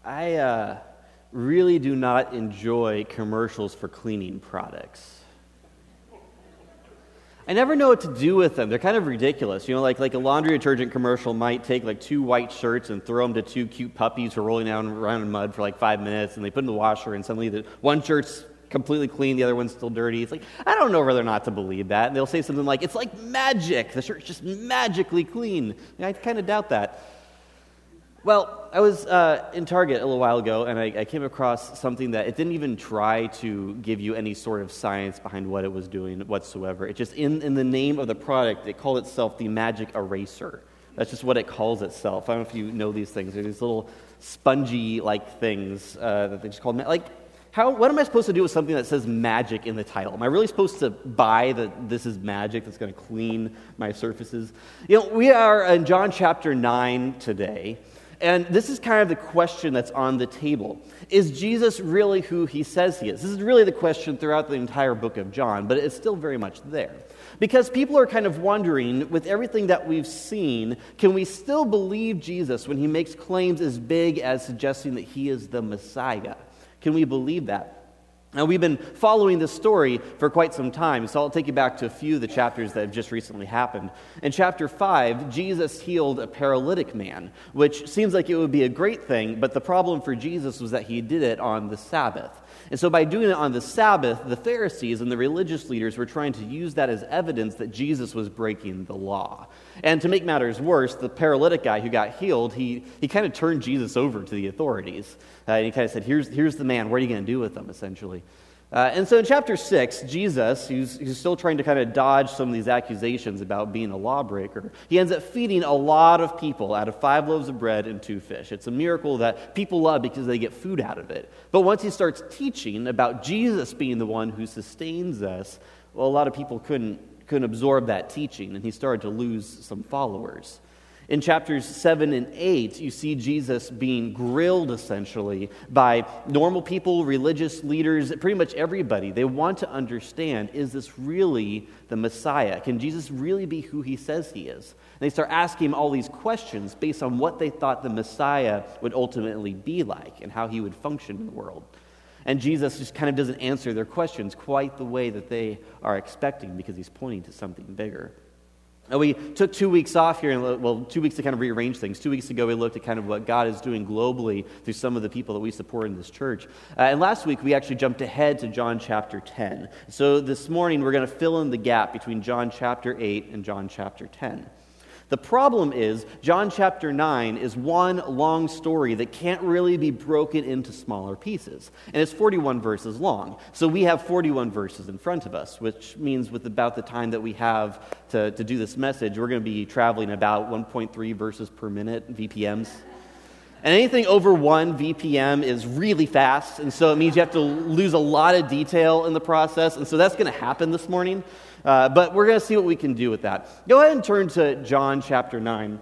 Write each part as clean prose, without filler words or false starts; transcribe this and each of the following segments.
I really do not enjoy commercials for cleaning products. I never know what to do with them. They're kind of ridiculous. You know, like a laundry detergent commercial might take like 2 white shirts and throw them to 2 cute puppies who are rolling around in mud for like 5 minutes, and they put in the washer, and suddenly the one shirt's completely clean, the other one's still dirty. It's like, I don't know whether or not to believe that. And they'll say something like, it's like magic. The shirt's just magically clean. And I kind of doubt that. Well, I was in Target a little while ago, and I came across something that it didn't even try to give you any sort of science behind what it was doing whatsoever. It just, in the name of the product, it called itself the Magic Eraser. That's just what it calls itself. I don't know if you know these things. They're these little spongy-like things that they just call, what am I supposed to do with something that says magic in the title? Am I really supposed to buy that this is magic that's going to clean my surfaces? You know, we are in John chapter 9 today. And this is kind of the question that's on the table. Is Jesus really who he says he is? This is really the question throughout the entire book of John, but it's still very much there. Because people are kind of wondering, with everything that we've seen, can we still believe Jesus when he makes claims as big as suggesting that he is the Messiah? Can we believe that? Now, we've been following this story for quite some time, so I'll take you back to a few of the chapters that have just recently happened. In chapter 5, Jesus healed a paralytic man, which seems like it would be a great thing, but the problem for Jesus was that he did it on the Sabbath. And so by doing it on the Sabbath, the Pharisees and the religious leaders were trying to use that as evidence that Jesus was breaking the law. And to make matters worse, the paralytic guy who got healed, he kind of turned Jesus over to the authorities. And he kind of said, here's the man, what are you going to do with him, essentially? And so in chapter 6, Jesus, who's still trying to kind of dodge some of these accusations about being a lawbreaker, he ends up feeding a lot of people out of 5 loaves of bread and 2 fish. It's a miracle that people love because they get food out of it. But once he starts teaching about Jesus being the one who sustains us, well, a lot of people couldn't absorb that teaching, and he started to lose some followers. In chapters 7 and 8, you see Jesus being grilled, essentially, by normal people, religious leaders, pretty much everybody. They want to understand, is this really the Messiah? Can Jesus really be who he says he is? And they start asking him all these questions based on what they thought the Messiah would ultimately be like and how he would function in the world. And Jesus just kind of doesn't answer their questions quite the way that they are expecting because he's pointing to something bigger. Now, we took 2 weeks off here, 2 weeks to kind of rearrange things. 2 weeks ago, we looked at kind of what God is doing globally through some of the people that we support in this church. And last week, we actually jumped ahead to John chapter 10. So this morning, we're going to fill in the gap between John chapter 8 and John chapter 10. The problem is, John chapter 9 is one long story that can't really be broken into smaller pieces. And it's 41 verses long. So we have 41 verses in front of us, which means with about the time that we have to do this message, we're going to be traveling about 1.3 verses per minute, VPMs. And anything over 1 VPM is really fast, and so it means you have to lose a lot of detail in the process, and so that's going to happen this morning. But we're going to see what we can do with that. Go ahead and turn to John chapter 9.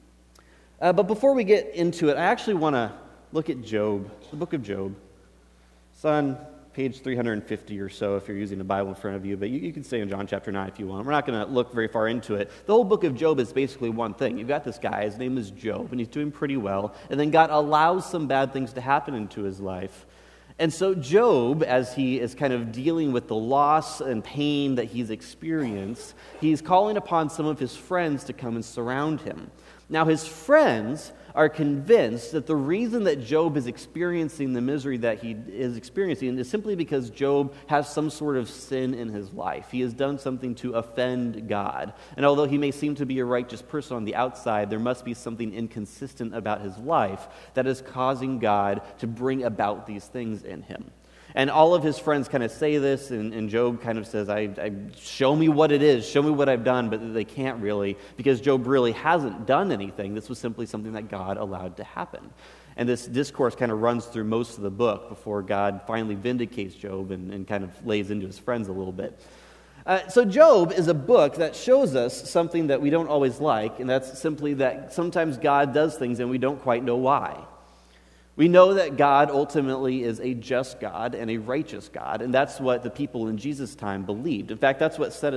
But before we get into it, I actually want to look at Job, the book of Job. It's on page 350 or so if you're using a Bible in front of you, but you can stay in John chapter 9 if you want. We're not going to look very far into it. The whole book of Job is basically one thing. You've got this guy, his name is Job, and he's doing pretty well, and then God allows some bad things to happen into his life. And so Job, as he is kind of dealing with the loss and pain that he's experienced, he's calling upon some of his friends to come and surround him. Now, his friends are convinced that the reason that Job is experiencing the misery that he is experiencing is simply because Job has some sort of sin in his life. He has done something to offend God. And although he may seem to be a righteous person on the outside, there must be something inconsistent about his life that is causing God to bring about these things in him. And all of his friends kind of say this, and Job kind of says, I show me what it is, show me what I've done, but they can't really, because Job really hasn't done anything. This was simply something that God allowed to happen. And this discourse kind of runs through most of the book before God finally vindicates Job and kind of lays into his friends a little bit. So Job is a book that shows us something that we don't always like, and that's simply that sometimes God does things and we don't quite know why. We know that God ultimately is a just God and a righteous God, and that's what the people in Jesus' time believed. In fact, that's what set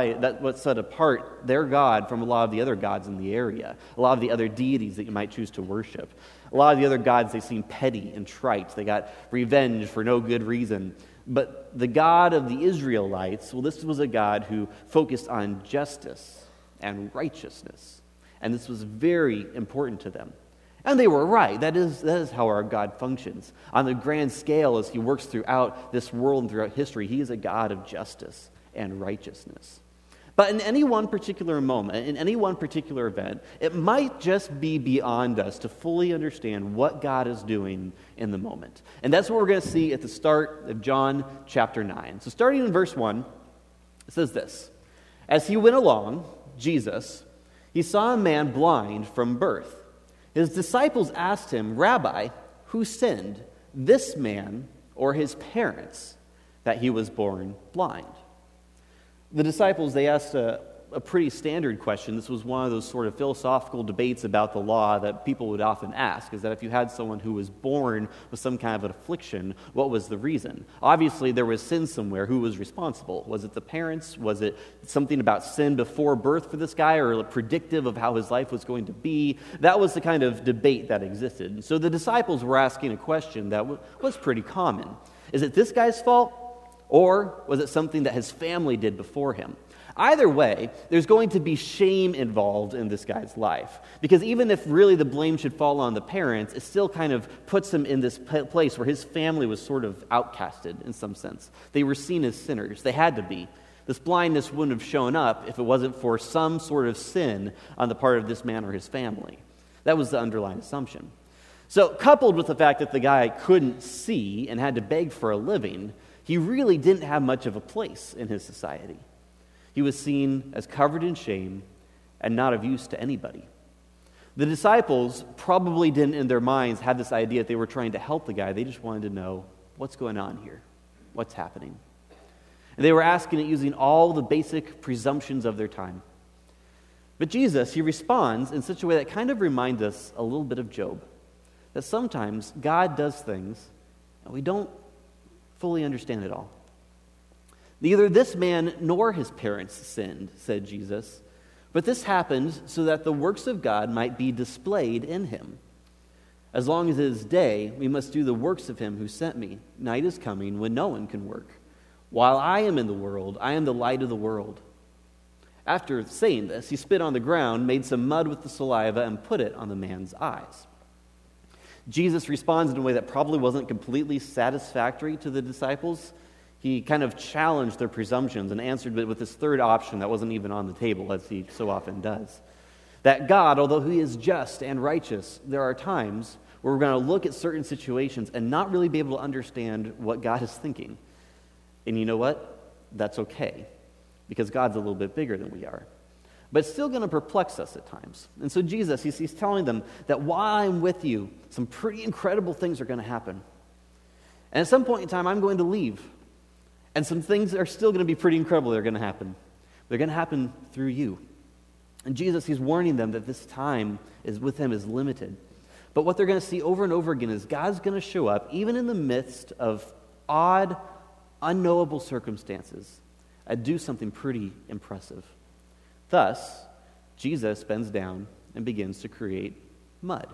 apart their God from a lot of the other gods in the area, a lot of the other deities that you might choose to worship. A lot of the other gods, they seem petty and trite. They got revenge for no good reason. But the God of the Israelites, well, this was a God who focused on justice and righteousness, and this was very important to them. And they were right. That is how our God functions. On the grand scale, as he works throughout this world and throughout history, he is a God of justice and righteousness. But in any one particular moment, in any one particular event, it might just be beyond us to fully understand what God is doing in the moment. And that's what we're going to see at the start of John chapter 9. So starting in verse 1, it says this: As he went along, Jesus, he saw a man blind from birth. His disciples asked him, Rabbi, who sinned, this man or his parents, that he was born blind? The disciples, they asked a pretty standard question. This was one of those sort of philosophical debates about the law that people would often ask, is that if you had someone who was born with some kind of an affliction, what was the reason? Obviously, there was sin somewhere. Who was responsible? Was it the parents? Was it something about sin before birth for this guy, or predictive of how his life was going to be? That was the kind of debate that existed. And so the disciples were asking a question that was pretty common. Is it this guy's fault, or was it something that his family did before him? Either way, there's going to be shame involved in this guy's life. Because even if really the blame should fall on the parents, it still kind of puts him in this place where his family was sort of outcasted in some sense. They were seen as sinners. They had to be. This blindness wouldn't have shown up if it wasn't for some sort of sin on the part of this man or his family. That was the underlying assumption. So coupled with the fact that the guy couldn't see and had to beg for a living, he really didn't have much of a place in his society. He was seen as covered in shame and not of use to anybody. The disciples probably didn't in their minds have this idea that they were trying to help the guy. They just wanted to know, what's going on here? What's happening? And they were asking it using all the basic presumptions of their time. But Jesus, he responds in such a way that kind of reminds us a little bit of Job. That sometimes God does things and we don't fully understand it all. Neither this man nor his parents sinned, said Jesus, but this happened so that the works of God might be displayed in him. As long as it is day, we must do the works of him who sent me. Night is coming when no one can work. While I am in the world, I am the light of the world. After saying this, he spit on the ground, made some mud with the saliva, and put it on the man's eyes. Jesus responds in a way that probably wasn't completely satisfactory to the disciples. He kind of challenged their presumptions and answered it with this third option that wasn't even on the table, as he so often does. That God, although he is just and righteous, there are times where we're going to look at certain situations and not really be able to understand what God is thinking. And you know what? That's okay, because God's a little bit bigger than we are. But it's still going to perplex us at times. And so Jesus, he's telling them that while I'm with you, some pretty incredible things are going to happen. And at some point in time, I'm going to leave. And some things are still going to be pretty incredible that are going to happen. They're going to happen through you. And Jesus, he's warning them that this time is with him is limited. But what they're going to see over and over again is God's going to show up even in the midst of odd, unknowable circumstances and do something pretty impressive. Thus, Jesus bends down and begins to create mud.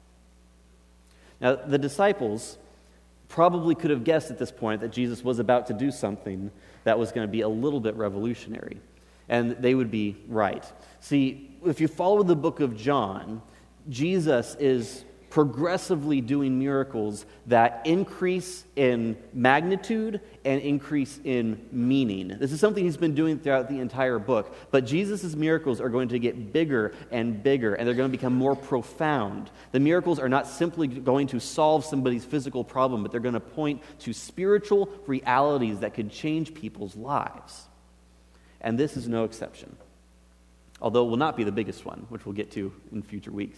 Now, the disciples probably could have guessed at this point that Jesus was about to do something that was going to be a little bit revolutionary. And they would be right. See, if you follow the book of John, Jesus is progressively doing miracles that increase in magnitude and increase in meaning. This is something he's been doing throughout the entire book. But Jesus' miracles are going to get bigger and bigger, and they're going to become more profound. The miracles are not simply going to solve somebody's physical problem, but they're going to point to spiritual realities that could change people's lives. And this is no exception. Although it will not be the biggest one, which we'll get to in future weeks.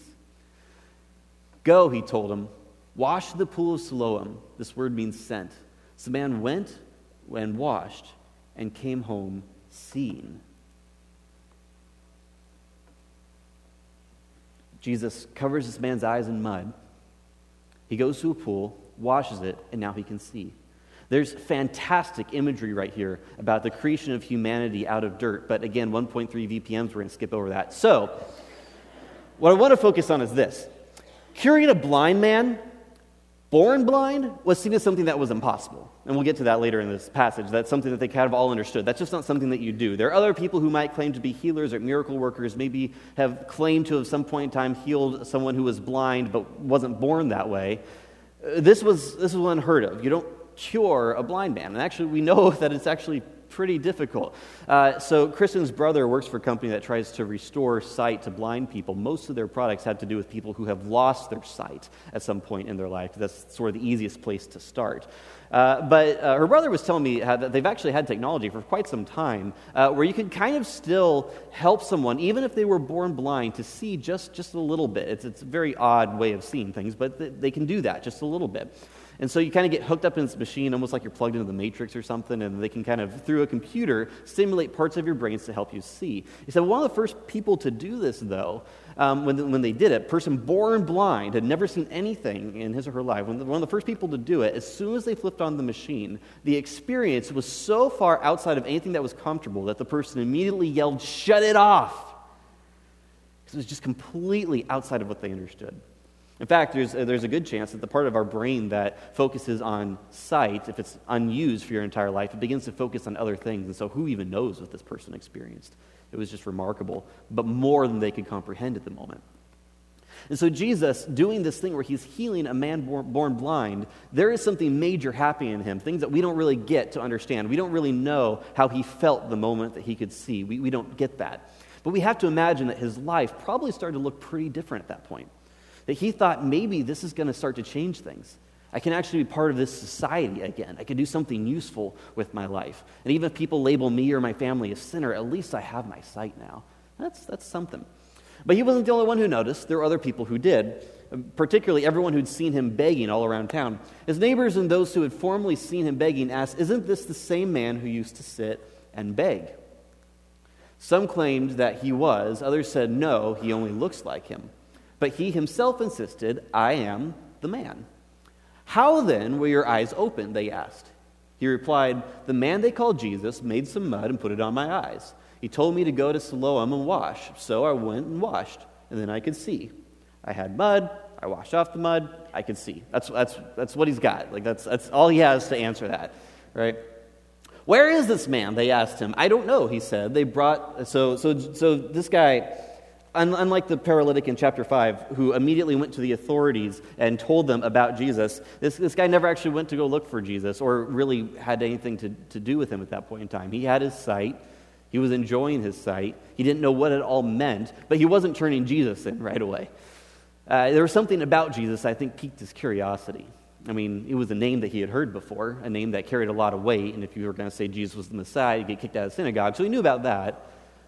Go, he told him, wash the pool of Siloam. This word means sent. So the man went and washed and came home seeing. Jesus covers this man's eyes in mud, He goes to a pool, washes it, and now he can see. There's fantastic imagery right here about the creation of humanity out of dirt. But again, 1.3 VPMs, we're going to skip over that. So, what I want to focus on is this. Curing a blind man, born blind, was seen as something that was impossible. And we'll get to that later in this passage. That's something that they kind of all understood. That's just not something that you do. There are other people who might claim to be healers or miracle workers, maybe have claimed to have some point in time healed someone who was blind but wasn't born that way. This was unheard of. You don't cure a blind man. And actually, we know that it's actually pretty difficult. So Kristen's brother works for a company that tries to restore sight to blind people. Most of their products have to do with people who have lost their sight at some point in their life. That's sort of the easiest place to start. But her brother was telling me that they've actually had technology for quite some time where you can kind of still help someone, even if they were born blind, to see just a little bit. It's a very odd way of seeing things, but they can do that just a little bit. And so you kind of get hooked up in this machine, almost like you're plugged into the Matrix or something, and they can kind of, through a computer, stimulate parts of your brains to help you see. He said one of the first people to do this, though, when they did it, a person born blind, had never seen anything in his or her life, one of the first people to do it, as soon as they flipped on the machine, the experience was so far outside of anything that was comfortable that the person immediately yelled, "Shut it off!" Because it was just completely outside of what they understood. In fact, there's a good chance that the part of our brain that focuses on sight, if it's unused for your entire life, it begins to focus on other things. And so who even knows what this person experienced? It was just remarkable, but more than they could comprehend at the moment. And so Jesus, doing this thing where he's healing a man born blind, there is something major happening in him, things that we don't really get to understand. We don't really know how he felt the moment that he could see. We don't get that. But we have to imagine that his life probably started to look pretty different at that point. That he thought, maybe this is going to start to change things. I can actually be part of this society again. I can do something useful with my life. And even if people label me or my family a sinner, at least I have my sight now. That's something. But he wasn't the only one who noticed. There were other people who did, particularly everyone who'd seen him begging all around town. His neighbors and those who had formerly seen him begging asked, "Isn't this the same man who used to sit and beg?" Some claimed that he was. Others said, no, he only looks like him. But he himself insisted, "I am the man." "How then were your eyes opened?" they asked. He replied, "The man they called Jesus made some mud and put it on my eyes. He told me to go to Siloam and wash. So I went and washed, and then I could see. I had mud, I washed off the mud, I could see." That's what he's got. Like that's all he has to answer that, right? "Where is this man?" they asked him. "I don't know," he said. They brought so this guy, unlike the paralytic in chapter 5, who immediately went to the authorities and told them about Jesus, this guy never actually went to go look for Jesus or really had anything to do with him at that point in time. He had his sight. He was enjoying his sight. He didn't know what it all meant, but he wasn't turning Jesus in right away. There was something about Jesus I think piqued his curiosity. I mean, it was a name that he had heard before, a name that carried a lot of weight, and if you were going to say Jesus was the Messiah, you'd get kicked out of the synagogue, so he knew about that.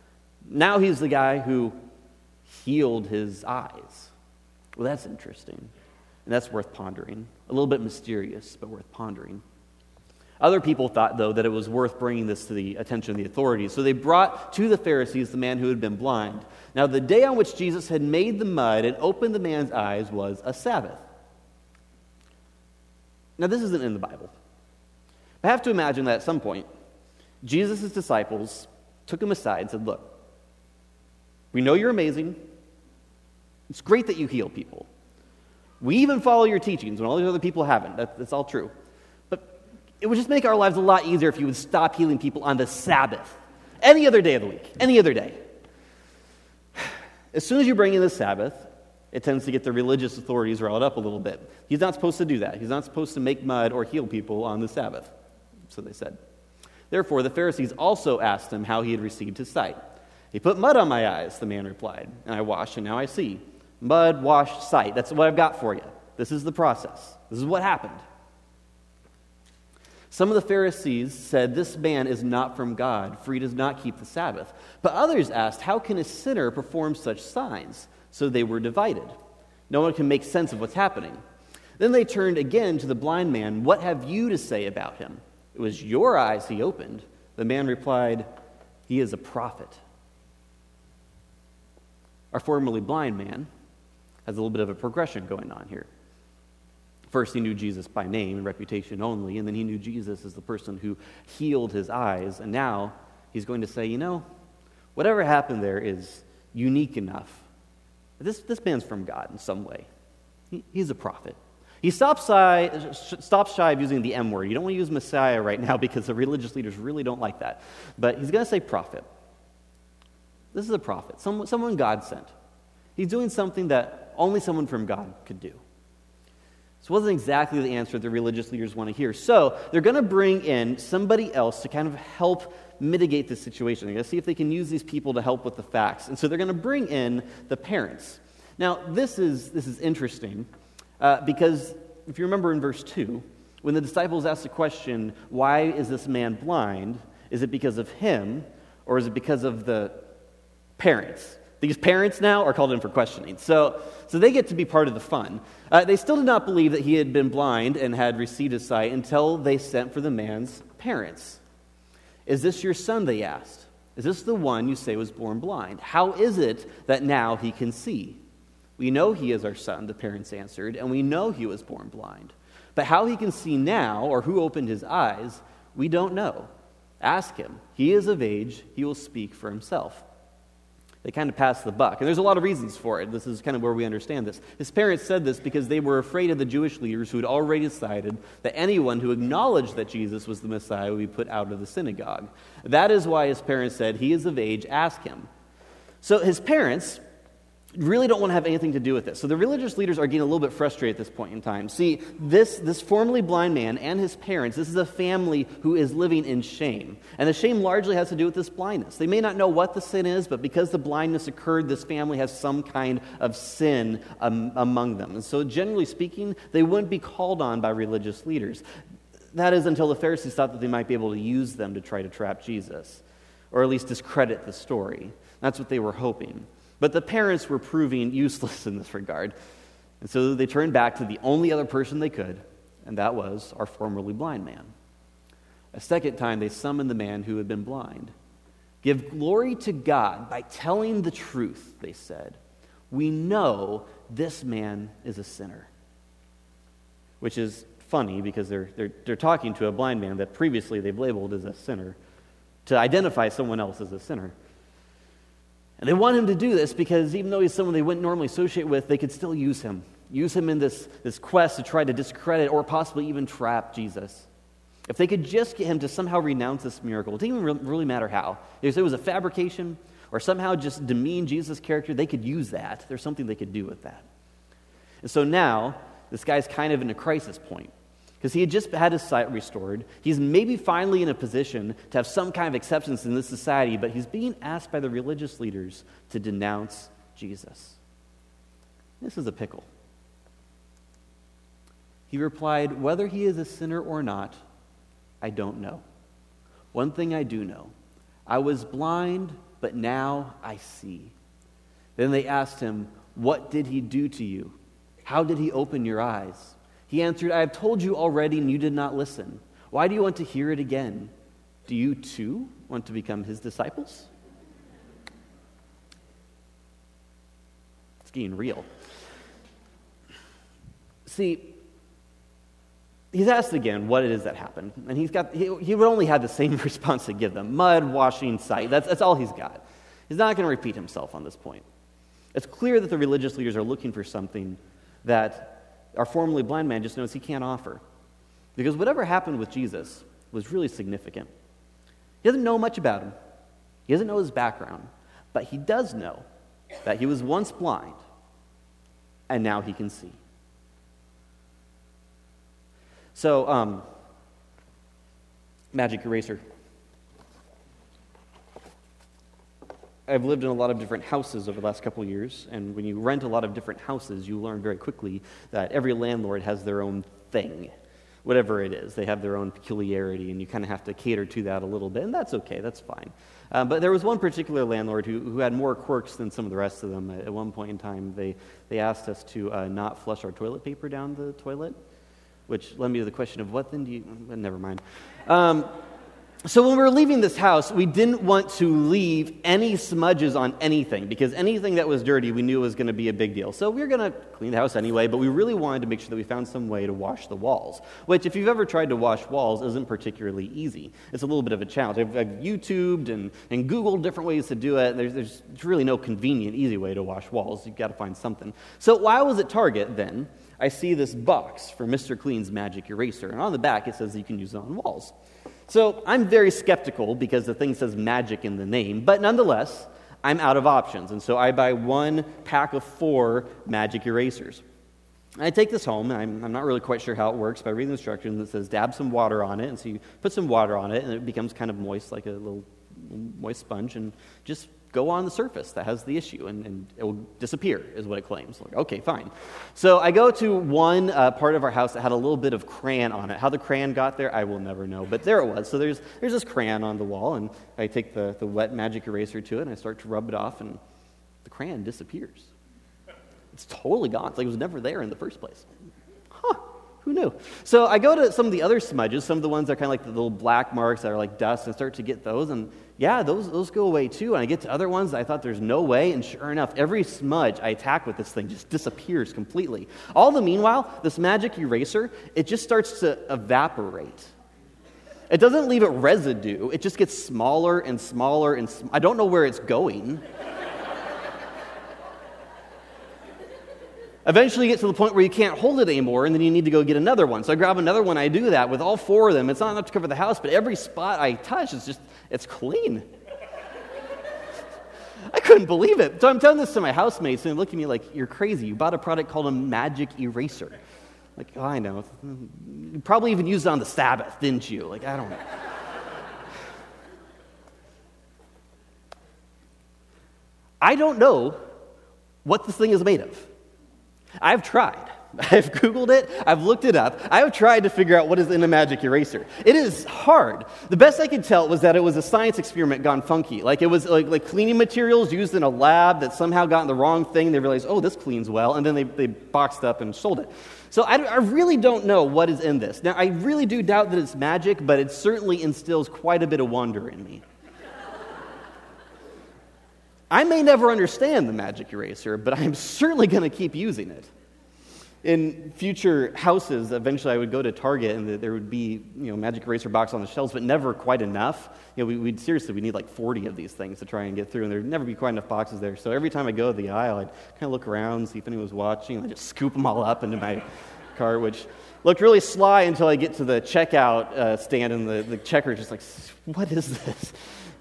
Now he's the guy who healed his eyes. Well, that's interesting, and that's worth pondering. A little bit mysterious, but worth pondering. Other people thought, though, that it was worth bringing this to the attention of the authorities, so they brought to the Pharisees the man who had been blind. Now, the day on which Jesus had made the mud and opened the man's eyes was a Sabbath. Now, this isn't in the Bible. I have to imagine that at some point, Jesus' disciples took him aside and said, "Look, we know you're amazing. It's great that you heal people. We even follow your teachings when all these other people haven't. That's all true. But it would just make our lives a lot easier if you would stop healing people on the Sabbath. Any other day of the week. Any other day." As soon as you bring in the Sabbath, it tends to get the religious authorities riled up a little bit. He's not supposed to do that. He's not supposed to make mud or heal people on the Sabbath. So they said. Therefore, the Pharisees also asked him how he had received his sight. "He put mud on my eyes," the man replied, "and I washed, and now I see." Mud, wash, sight. That's what I've got for you. This is the process. This is what happened. Some of the Pharisees said, "This man is not from God, for he does not keep the Sabbath." But others asked, "How can a sinner perform such signs?" So they were divided. No one can make sense of what's happening. Then they turned again to the blind man. "What have you to say about him? It was your eyes he opened." The man replied, "He is a prophet." Our formerly blind man has a little bit of a progression going on here. First, he knew Jesus by name and reputation only, and then he knew Jesus as the person who healed his eyes. And now he's going to say, whatever happened there is unique enough. This man's from God in some way. He's a prophet. He stops shy of using the M word. You don't want to use Messiah right now because the religious leaders really don't like that. But he's going to say prophet. This is a prophet, someone God sent. He's doing something that only someone from God could do. This wasn't exactly the answer the religious leaders want to hear. So they're going to bring in somebody else to kind of help mitigate this situation. They're going to see if they can use these people to help with the facts. And so they're going to bring in the parents. Now, this is interesting because if you remember in verse 2, when the disciples ask the question, why is this man blind? Is it because of him or is it because of the parents? These parents now are called in for questioning. So they get to be part of the fun. They still did not believe that he had been blind and had received his sight until they sent for the man's parents. Is this your son, they asked. Is this the one you say was born blind? How is it that now he can see? We know he is our son, the parents answered, and we know he was born blind. But how he can see now, or who opened his eyes, we don't know. Ask him. He is of age. He will speak for himself. They kind of pass the buck. And there's a lot of reasons for it. This is kind of where we understand this. His parents said this because they were afraid of the Jewish leaders who had already decided that anyone who acknowledged that Jesus was the Messiah would be put out of the synagogue. That is why his parents said, he is of age, ask him. So his parents really don't want to have anything to do with this. So the religious leaders are getting a little bit frustrated at this point in time. See, this formerly blind man and his parents, this is a family who is living in shame. And the shame largely has to do with this blindness. They may not know what the sin is, but because the blindness occurred, this family has some kind of sin among them. And so generally speaking, they wouldn't be called on by religious leaders. That is until the Pharisees thought that they might be able to use them to try to trap Jesus, or at least discredit the story. That's what they were hoping. But the parents were proving useless in this regard. And so they turned back to the only other person they could, and that was our formerly blind man. A second time, they summoned the man who had been blind. Give glory to God by telling the truth, they said. We know this man is a sinner. Which is funny because they're talking to a blind man that previously they've labeled as a sinner to identify someone else as a sinner. And they want him to do this because even though he's someone they wouldn't normally associate with, they could still use him. Use him in this quest to try to discredit or possibly even trap Jesus. If they could just get him to somehow renounce this miracle, it didn't even really matter how. If it was a fabrication or somehow just demean Jesus' character, they could use that. There's something they could do with that. And so now, this guy's kind of in a crisis point. Because he had just had his sight restored. He's maybe finally in a position to have some kind of acceptance in this society, but he's being asked by the religious leaders to denounce Jesus. This is a pickle. He replied, whether he is a sinner or not, I don't know. One thing I do know. I was blind, but now I see. Then they asked him, what did he do to you? How did he open your eyes? He answered, I have told you already and you did not listen. Why do you want to hear it again? Do you too want to become his disciples? It's getting real. See, he's asked again what it is that happened. And he would only have the same response to give them. Mud, washing, sight. That's all he's got. He's not going to repeat himself on this point. It's clear that the religious leaders are looking for something that our formerly blind man just knows he can't offer. Because whatever happened with Jesus was really significant. He doesn't know much about him. He doesn't know his background. But he does know that he was once blind, and now he can see. So, magic eraser. I've lived in a lot of different houses over the last couple of years, and when you rent a lot of different houses, you learn very quickly that every landlord has their own thing, whatever it is. They have their own peculiarity, and you kind of have to cater to that a little bit, and that's okay, that's fine. But there was one particular landlord who had more quirks than some of the rest of them. At one point in time, they asked us to not flush our toilet paper down the toilet, which led me to the question of what then do you... Never mind. So when we were leaving this house, we didn't want to leave any smudges on anything, because anything that was dirty we knew was going to be a big deal. So we were going to clean the house anyway, but we really wanted to make sure that we found some way to wash the walls, which if you've ever tried to wash walls isn't particularly easy. It's a little bit of a challenge. I've YouTubed and Googled different ways to do it. There's really no convenient, easy way to wash walls. You've got to find something. So while I was at Target then, I see this box for Mr. Clean's Magic Eraser, and on the back it says you can use it on walls. So I'm very skeptical because the thing says magic in the name, but nonetheless, I'm out of options. And so I buy 1 pack of 4 magic erasers. I take this home, and I'm not really quite sure how it works, but I read the instructions. It says dab some water on it, and so you put some water on it, and it becomes kind of moist, like a little moist sponge, and just go on the surface that has the issue, and it will disappear, is what it claims. Like, okay, fine. So I go to one part of our house that had a little bit of crayon on it. How the crayon got there, I will never know, but there it was. So there's this crayon on the wall, and I take the wet magic eraser to it, and I start to rub it off, and the crayon disappears. It's totally gone. It's like it was never there in the first place. Who knew? So I go to some of the other smudges, some of the ones that are kind of like the little black marks that are like dust, and start to get those, and yeah, those go away too. And I get to other ones that I thought there's no way, and sure enough, every smudge I attack with this thing just disappears completely. All the meanwhile, this magic eraser, it just starts to evaporate. It doesn't leave it residue. It just gets smaller and smaller, and I don't know where it's going. Eventually you get to the point where you can't hold it anymore, and then you need to go get another one. So I grab another one, I do that with all 4 of them. It's not enough to cover the house, but every spot I touch, it's clean. I couldn't believe it. So I'm telling this to my housemates, and they look at me like, you're crazy. You bought a product called a magic eraser. Like, oh, I know. You probably even used it on the Sabbath, didn't you? Like, I don't know. I don't know what this thing is made of. I've tried. I've Googled it. I've looked it up. I've tried to figure out what is in a magic eraser. It is hard. The best I could tell was that it was a science experiment gone funky. Like it was like cleaning materials used in a lab that somehow got in the wrong thing. They realized, oh, this cleans well, and then they boxed up and sold it. So I really don't know what is in this. Now, I really do doubt that it's magic, but it certainly instills quite a bit of wonder in me. I may never understand the magic eraser, but I'm certainly going to keep using it. In future houses, eventually I would go to Target and there would be, magic eraser box on the shelves, but never quite enough. We need like 40 of these things to try and get through, and there'd never be quite enough boxes there. So every time I go to the aisle, I'd kind of look around, see if anyone was watching, and I'd just scoop them all up into my cart, which looked really sly until I get to the checkout stand, and the checker's just like, what is this?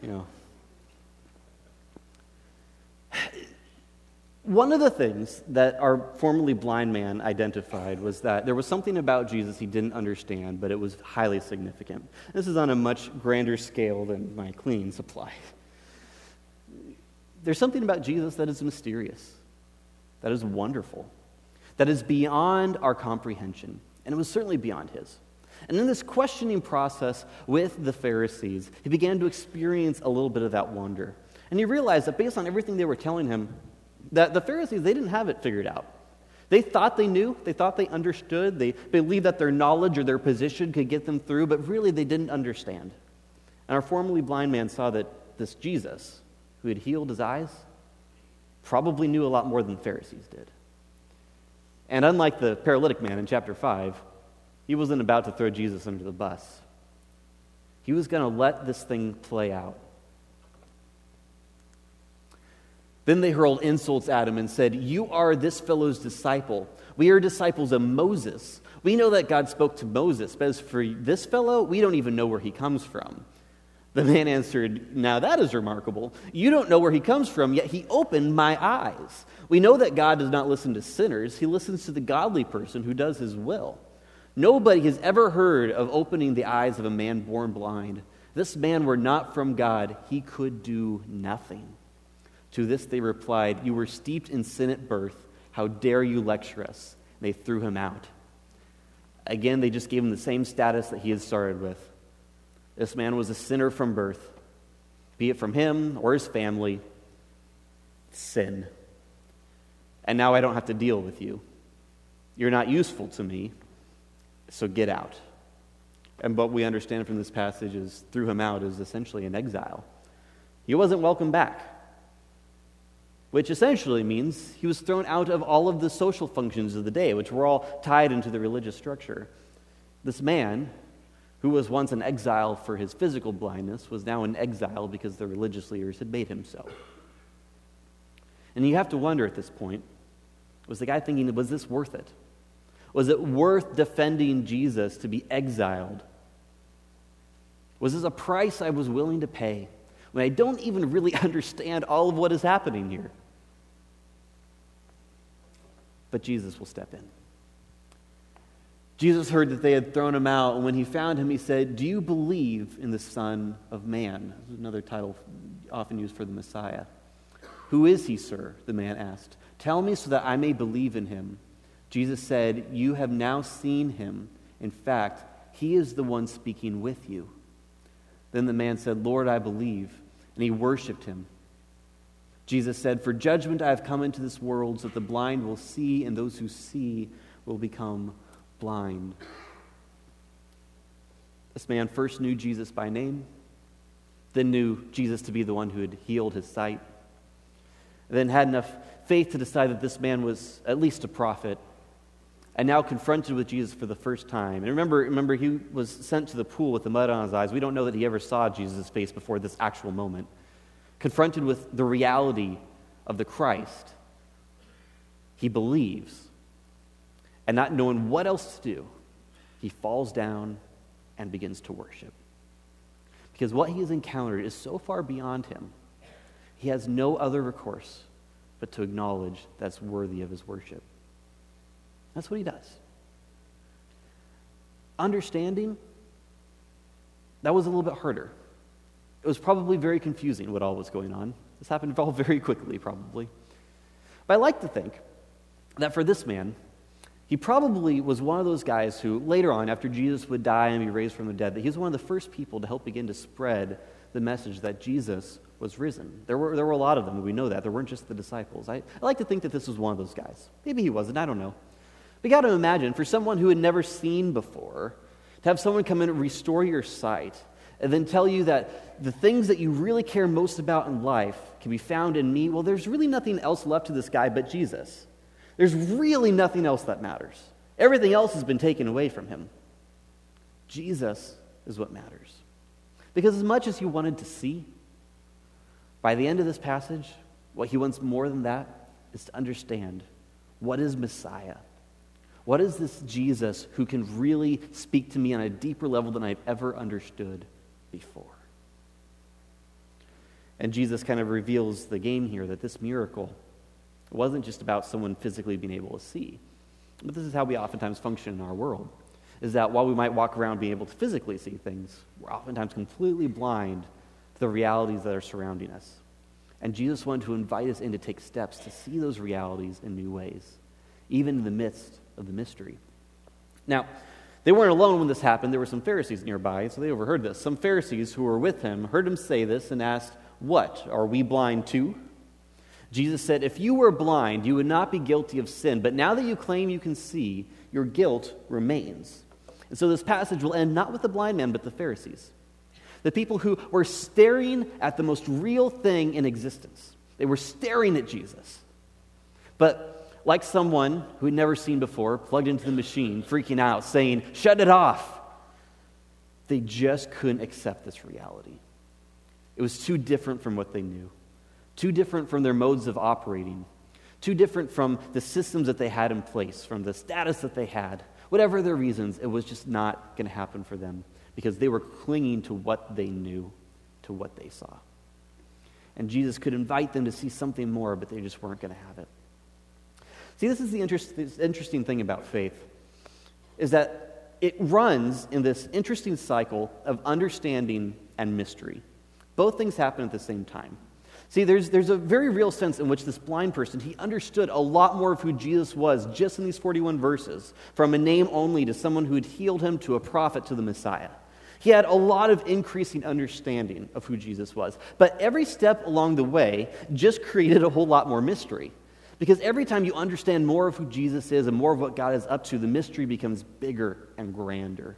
One of the things that our formerly blind man identified was that there was something about Jesus he didn't understand, but it was highly significant. This is on a much grander scale than my cleaning supply. There's something about Jesus that is mysterious, that is wonderful, that is beyond our comprehension, and it was certainly beyond his. And in this questioning process with the Pharisees, he began to experience a little bit of that wonder. And he realized that based on everything they were telling him, that the Pharisees, they didn't have it figured out. They thought they knew, they thought they understood, they believed that their knowledge or their position could get them through, but really they didn't understand. And our formerly blind man saw that this Jesus, who had healed his eyes, probably knew a lot more than the Pharisees did. And unlike the paralytic man in chapter 5, he wasn't about to throw Jesus under the bus. He was going to let this thing play out. Then they hurled insults at him and said, "You are this fellow's disciple. We are disciples of Moses. We know that God spoke to Moses, but as for this fellow, we don't even know where he comes from." The man answered, "Now that is remarkable. You don't know where he comes from, yet he opened my eyes. We know that God does not listen to sinners. He listens to the godly person who does his will. Nobody has ever heard of opening the eyes of a man born blind. If this man were not from God, he could do nothing." To this they replied, "You were steeped in sin at birth. How dare you lecture us?" And they threw him out. Again, they just gave him the same status that he had started with. This man was a sinner from birth. Be it from him or his family, sin. And now I don't have to deal with you. You're not useful to me, so get out. And what we understand from this passage is threw him out as essentially an exile. He wasn't welcome back, which essentially means he was thrown out of all of the social functions of the day, which were all tied into the religious structure. This man, who was once an exile for his physical blindness, was now an exile because the religious leaders had made him so. And you have to wonder at this point, was the guy thinking, was this worth it? Was it worth defending Jesus to be exiled? Was this a price I was willing to pay when I don't even really understand all of what is happening here? But Jesus will step in. Jesus heard that they had thrown him out, and when he found him, he said, "Do you believe in the Son of Man?" This is another title often used for the Messiah. "Who is he, sir?" the man asked. "Tell me so that I may believe in him." Jesus said, "You have now seen him. In fact, he is the one speaking with you." Then the man said, "Lord, I believe," and he worshipped him. Jesus said, "For judgment I have come into this world, so that the blind will see, and those who see will become blind." This man first knew Jesus by name, then knew Jesus to be the one who had healed his sight, then had enough faith to decide that this man was at least a prophet, and now confronted with Jesus for the first time. And remember, he was sent to the pool with the mud on his eyes. We don't know that he ever saw Jesus' face before this actual moment. Confronted with the reality of the Christ, he believes. And not knowing what else to do, he falls down and begins to worship. Because what he has encountered is so far beyond him, he has no other recourse but to acknowledge that's worthy of his worship. That's what he does. Understanding, that was a little bit harder. It was probably very confusing what all was going on. This happened all very quickly, probably. But I like to think that for this man, he probably was one of those guys who, later on, after Jesus would die and be raised from the dead, that he was one of the first people to help begin to spread the message that Jesus was risen. There were a lot of them, we know that. There weren't just the disciples. I like to think that this was one of those guys. Maybe he wasn't, I don't know. But you got to imagine, for someone who had never seen before, to have someone come in and restore your sight, and then tell you that the things that you really care most about in life can be found in me, well, there's really nothing else left to this guy but Jesus. There's really nothing else that matters. Everything else has been taken away from him. Jesus is what matters. Because as much as he wanted to see, by the end of this passage, what he wants more than that is to understand, what is Messiah? What is this Jesus who can really speak to me on a deeper level than I've ever understood before? And Jesus kind of reveals the game here, that this miracle, it wasn't just about someone physically being able to see. But this is how we oftentimes function in our world, is that while we might walk around being able to physically see things, we're oftentimes completely blind to the realities that are surrounding us. And Jesus wanted to invite us in to take steps to see those realities in new ways, even in the midst of the mystery. Now, they weren't alone when this happened. There were some Pharisees nearby, so they overheard this. Some Pharisees who were with him heard him say this and asked, "What, are we blind too?" Jesus said, "If you were blind, you would not be guilty of sin, but now that you claim you can see, your guilt remains." And so this passage will end not with the blind man, but the Pharisees. The people who were staring at the most real thing in existence. They were staring at Jesus. But like someone who had never seen before, plugged into the machine, freaking out, saying, "Shut it off," they just couldn't accept this reality. It was too different from what they knew. Too different from their modes of operating, too different from the systems that they had in place, from the status that they had. Whatever their reasons, it was just not going to happen for them because they were clinging to what they knew, to what they saw. And Jesus could invite them to see something more, but they just weren't going to have it. See, this is the interesting thing about faith, is that it runs in this interesting cycle of understanding and mystery. Both things happen at the same time. See, there's a very real sense in which this blind person, he understood a lot more of who Jesus was just in these 41 verses, from a name only to someone who had healed him to a prophet to the Messiah. He had a lot of increasing understanding of who Jesus was. But every step along the way just created a whole lot more mystery. Because every time you understand more of who Jesus is and more of what God is up to, the mystery becomes bigger and grander.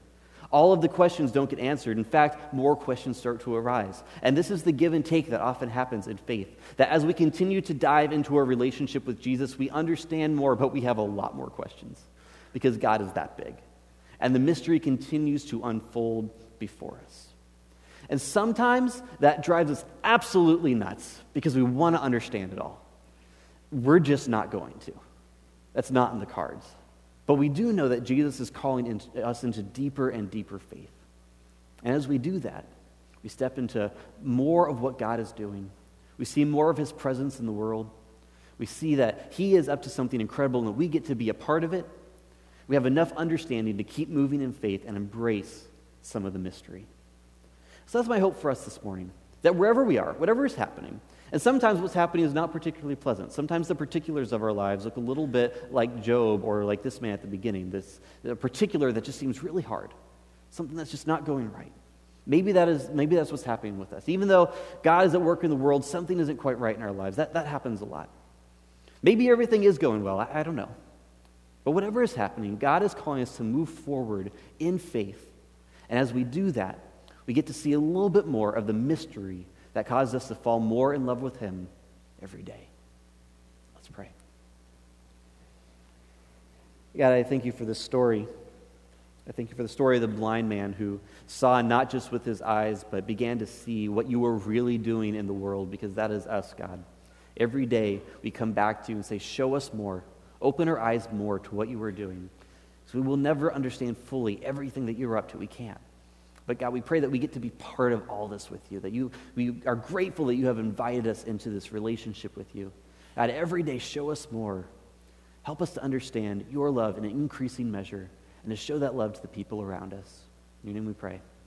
All of the questions don't get answered. In fact, more questions start to arise. And this is the give and take that often happens in faith. That as we continue to dive into our relationship with Jesus, we understand more, but we have a lot more questions because God is that big. And the mystery continues to unfold before us. And sometimes that drives us absolutely nuts because we want to understand it all. We're just not going to. That's not in the cards. But we do know that Jesus is calling us into deeper and deeper faith. And as we do that, we step into more of what God is doing. We see more of his presence in the world. We see that he is up to something incredible and that we get to be a part of it. We have enough understanding to keep moving in faith and embrace some of the mystery. So that's my hope for us this morning, that wherever we are, whatever is happening, and sometimes what's happening is not particularly pleasant. Sometimes the particulars of our lives look a little bit like Job or like this man at the beginning, this particular that just seems really hard, something that's just not going right. Maybe that's what's happening with us. Even though God is at work in the world, something isn't quite right in our lives. That happens a lot. Maybe everything is going well. I don't know. But whatever is happening, God is calling us to move forward in faith. And as we do that, we get to see a little bit more of the mystery that causes us to fall more in love with him every day. Let's pray. God, I thank you for this story. I thank you for the story of the blind man who saw not just with his eyes, but began to see what you were really doing in the world, because that is us, God. Every day we come back to you and say, show us more. Open our eyes more to what you are doing. So we will never understand fully everything that you're up to. We can't. But God, we pray that we get to be part of all this with you, that we are grateful that you have invited us into this relationship with you. God, every day show us more. Help us to understand your love in an increasing measure and to show that love to the people around us. In your name we pray.